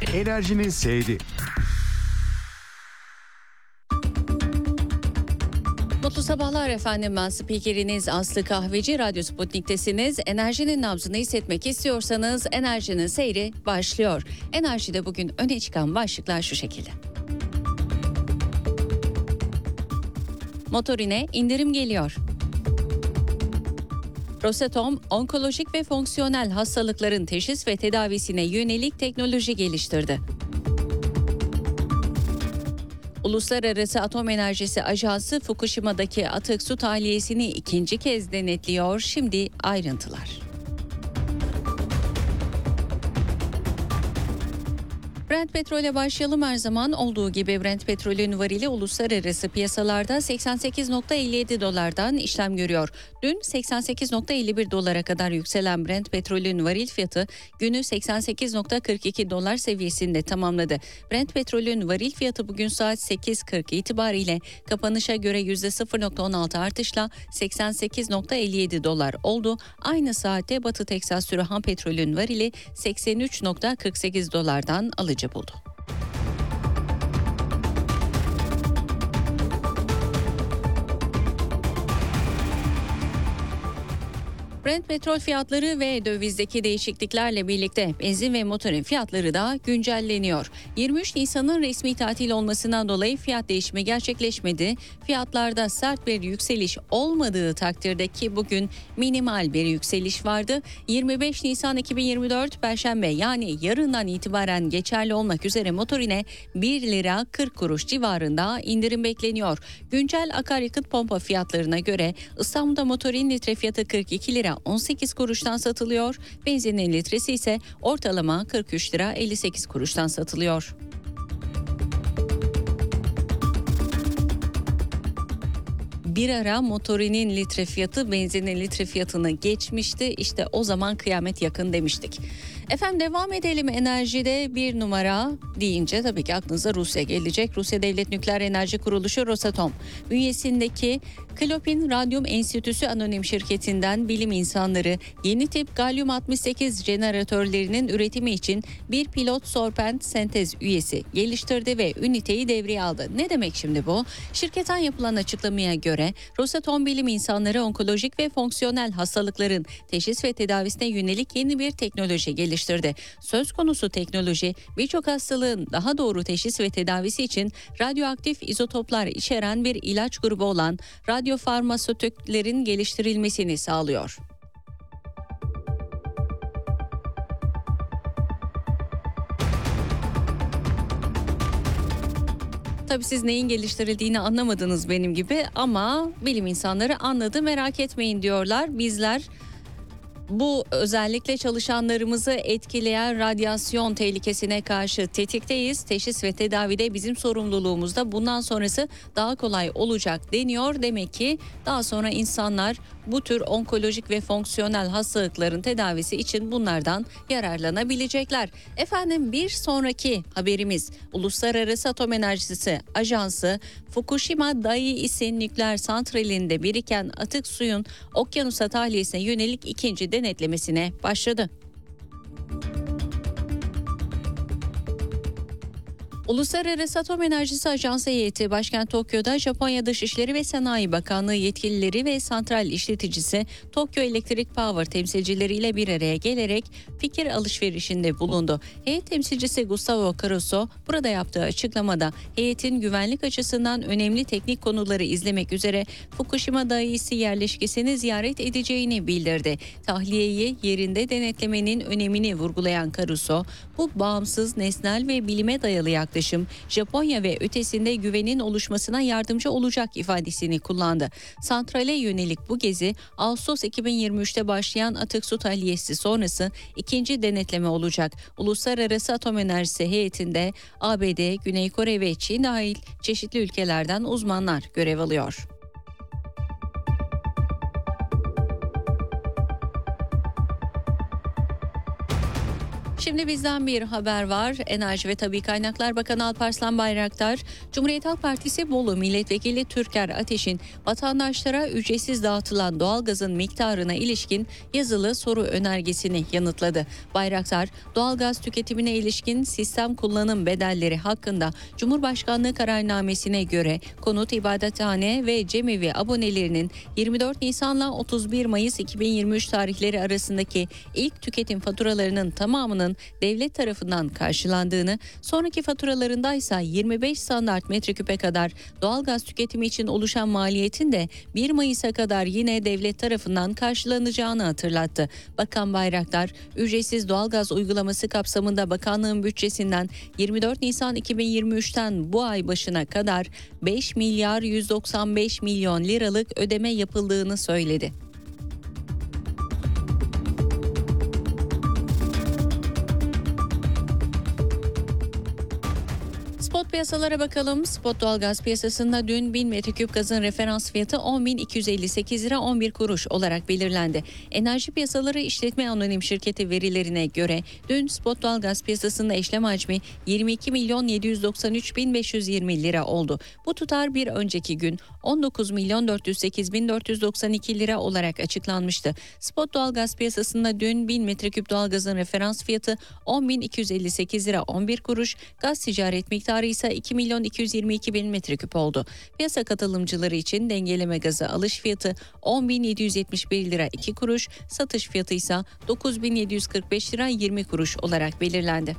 Enerjinin seyri. Mutlu sabahlar efendim, ben spikeriniz Aslı Kahveci. Radyo Sputnik'tesiniz. Enerjinin nabzını hissetmek istiyorsanız Enerjinin seyri başlıyor. Enerjide bugün öne çıkan başlıklar şu şekilde. Motorine indirim geliyor. Rosatom, onkolojik ve fonksiyonel hastalıkların teşhis ve tedavisine yönelik teknoloji geliştirdi. Uluslararası Atom Enerjisi Ajansı Fukushima'daki atık su tahliyesini ikinci kez denetliyor. Şimdi ayrıntılar. Brent petrole başlayalım. Her zaman olduğu gibi Brent petrolün varili uluslararası piyasalarda 88.57 dolardan işlem görüyor. Dün 88.51 dolara kadar yükselen Brent petrolün varil fiyatı günü 88.42 dolar seviyesinde tamamladı. Brent petrolün varil fiyatı bugün saat 8.40 itibariyle kapanışa göre %0.16 artışla 88.57 dolar oldu. Aynı saatte Batı Teksas sürü ham petrolün varili 83.48 dolardan alıcı buldu. Brent petrol fiyatları ve dövizdeki değişikliklerle birlikte benzin ve motorin fiyatları da güncelleniyor. 23 Nisan'ın resmi tatil olmasından dolayı fiyat değişimi gerçekleşmedi. Fiyatlarda sert bir yükseliş olmadığı takdirde, ki bugün minimal bir yükseliş vardı. 25 Nisan 2024 Perşembe, yani yarından itibaren geçerli olmak üzere motorine 1 lira 40 kuruş civarında indirim bekleniyor. Güncel akaryakıt pompa fiyatlarına göre İstanbul'da motorin litre fiyatı 42 lira 18 kuruştan satılıyor. Benzinin litresi ise ortalama 43 lira 58 kuruştan satılıyor. Bir ara motorinin litre fiyatı benzinin litre fiyatını geçmişti. İşte o zaman kıyamet yakın demiştik. Efendim devam edelim. Enerjide bir numara deyince tabii ki aklınıza Rusya gelecek. Rusya Devlet Nükleer Enerji Kuruluşu Rosatom bünyesindeki Klopin Radyum Enstitüsü Anonim Şirketi'nden bilim insanları yeni tip galyum 68 jeneratörlerinin üretimi için bir pilot sorpent sentez üyesi geliştirdi ve üniteyi devreye aldı. Ne demek şimdi bu? Şirketten yapılan açıklamaya göre Rosatom bilim insanları onkolojik ve fonksiyonel hastalıkların teşhis ve tedavisine yönelik yeni bir teknoloji geliştirdi. Söz konusu teknoloji birçok hastalığın daha doğru teşhis ve tedavisi için radyoaktif izotoplar içeren bir ilaç grubu olan radyofarmasötiklerin geliştirilmesini sağlıyor. Tabii siz neyin geliştirildiğini anlamadınız benim gibi, ama bilim insanları anladı, merak etmeyin diyorlar. Bizler bu özellikle çalışanlarımızı etkileyen radyasyon tehlikesine karşı tetikteyiz. Teşhis ve tedavide bizim sorumluluğumuzda, bundan sonrası daha kolay olacak deniyor. Demek ki daha sonra insanlar bu tür onkolojik ve fonksiyonel hastalıkların tedavisi için bunlardan yararlanabilecekler. Efendim bir sonraki haberimiz, Uluslararası Atom Enerjisi Ajansı Fukushima Daiichi nükleer santralinde biriken atık suyun okyanusa tahliyesine yönelik ikinci denetlemesine başladı. Uluslararası Atom Enerjisi Ajansı heyeti başkent Tokyo'da Japonya Dışişleri ve Sanayi Bakanlığı yetkilileri ve santral işleticisi Tokyo Electric Power temsilcileriyle bir araya gelerek fikir alışverişinde bulundu. Heyet temsilcisi Gustavo Caruso burada yaptığı açıklamada heyetin güvenlik açısından önemli teknik konuları izlemek üzere Fukushima Daiichi yerleşkesini ziyaret edeceğini bildirdi. Tahliyeyi yerinde denetlemenin önemini vurgulayan Caruso, bu bağımsız, nesnel ve bilime dayalı yaklaşım Japonya ve ötesinde güvenin oluşmasına yardımcı olacak ifadesini kullandı. Santrale yönelik bu gezi Ağustos 2023'te başlayan atık su tahliyesi sonrası ikinci denetleme olacak. Uluslararası Atom Enerjisi heyetinde ABD, Güney Kore ve Çin dahil çeşitli ülkelerden uzmanlar görev alıyor. Şimdi bizden bir haber var. Enerji ve Tabii Kaynaklar Bakanı Alparslan Bayraktar, Cumhuriyet Halk Partisi Bolu Milletvekili Türker Ateş'in vatandaşlara ücretsiz dağıtılan doğalgazın miktarına ilişkin yazılı soru önergesini yanıtladı. Bayraktar, doğalgaz tüketimine ilişkin sistem kullanım bedelleri hakkında Cumhurbaşkanlığı kararnamesine göre konut, ibadethane ve cemevi abonelerinin 24 Nisan'la 31 Mayıs 2023 tarihleri arasındaki ilk tüketim faturalarının tamamının devlet tarafından karşılandığını, sonraki faturalarında ise 25 standart metreküpe kadar doğalgaz tüketimi için oluşan maliyetin de 1 Mayıs'a kadar yine devlet tarafından karşılanacağını hatırlattı. Bakan Bayraktar, ücretsiz doğalgaz uygulaması kapsamında bakanlığın bütçesinden 24 Nisan 2023'ten bu ay başına kadar 5 milyar 195 milyon liralık ödeme yapıldığını söyledi. Spot piyasalara bakalım. Spot doğalgaz piyasasında dün 1000 metreküp gazın referans fiyatı 10.258 lira 11 kuruş olarak belirlendi. Enerji Piyasaları İşletme Anonim Şirketi verilerine göre dün spot doğalgaz piyasasında işlem hacmi 22.793.520 lira oldu. Bu tutar bir önceki gün 19.408.492 lira olarak açıklanmıştı. Spot doğalgaz piyasasında dün 1000 metreküp doğalgazın referans fiyatı 10.258 lira 11 kuruş, gaz ticaret miktarı ise 2.222.000 metreküp oldu. Piyasa katılımcıları için dengeleme gazı alış fiyatı 10.771 lira 2 kuruş, satış fiyatı ise 9.745 lira 20 kuruş olarak belirlendi.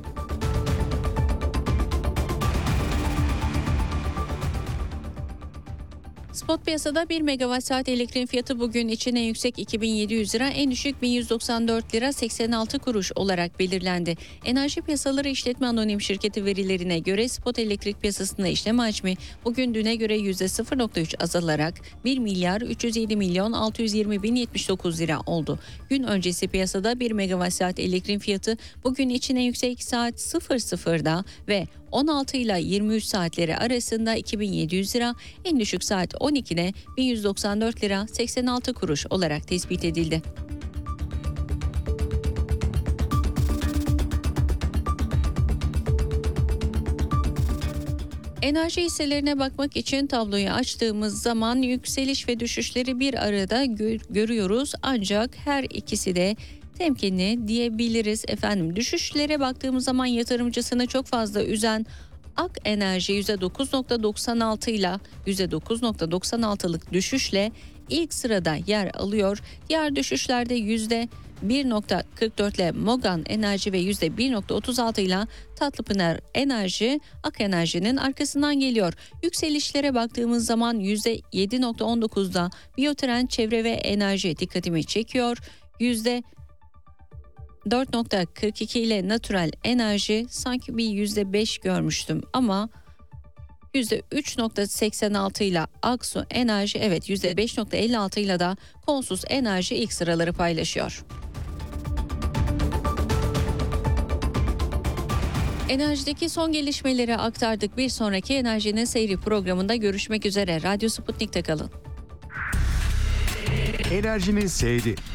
Spot piyasada 1 megawatt saat elektriğin fiyatı bugün için en yüksek 2700 lira, en düşük 1194 lira 86 kuruş olarak belirlendi. Enerji Piyasaları İşletme Anonim Şirketi verilerine göre spot elektrik piyasasında işlem hacmi bugün düne göre %0.3 azalarak 1 milyar 307 milyon 620 bin 79 lira oldu. Gün öncesi piyasada 1 megawatt saat elektriğin fiyatı bugün için en yüksek saat 00'da ve 16 ile 23 saatleri arasında 2700 lira, en düşük saat 12'de 1194 lira 86 kuruş olarak tespit edildi. Enerji hisselerine bakmak için tabloyu açtığımız zaman yükseliş ve düşüşleri bir arada görüyoruz, ancak her ikisi de temkinli diyebiliriz efendim. Düşüşlere baktığımız zaman yatırımcısını çok fazla üzen Ak Enerji %9.96 ile %9.96'lık düşüşle ilk sırada yer alıyor. Diğer düşüşlerde %1.44 ile Mogan Enerji ve %1.36 ile Tatlıpınar Enerji Ak Enerji'nin arkasından geliyor. Yükselişlere baktığımız zaman %7.19'da Biyotrend Çevre ve Enerji dikkatimi çekiyor. %4.42 ile Natural Enerji sanki bir %5 görmüştüm ama %3.86 ile Aksu Enerji, evet %5.56 ile de Konsus Enerji ilk sıraları paylaşıyor. Enerjideki son gelişmeleri aktardık. Bir sonraki Enerjinin Seyri programında görüşmek üzere. Radyo Sputnik'te kalın. Enerjinin Seyri.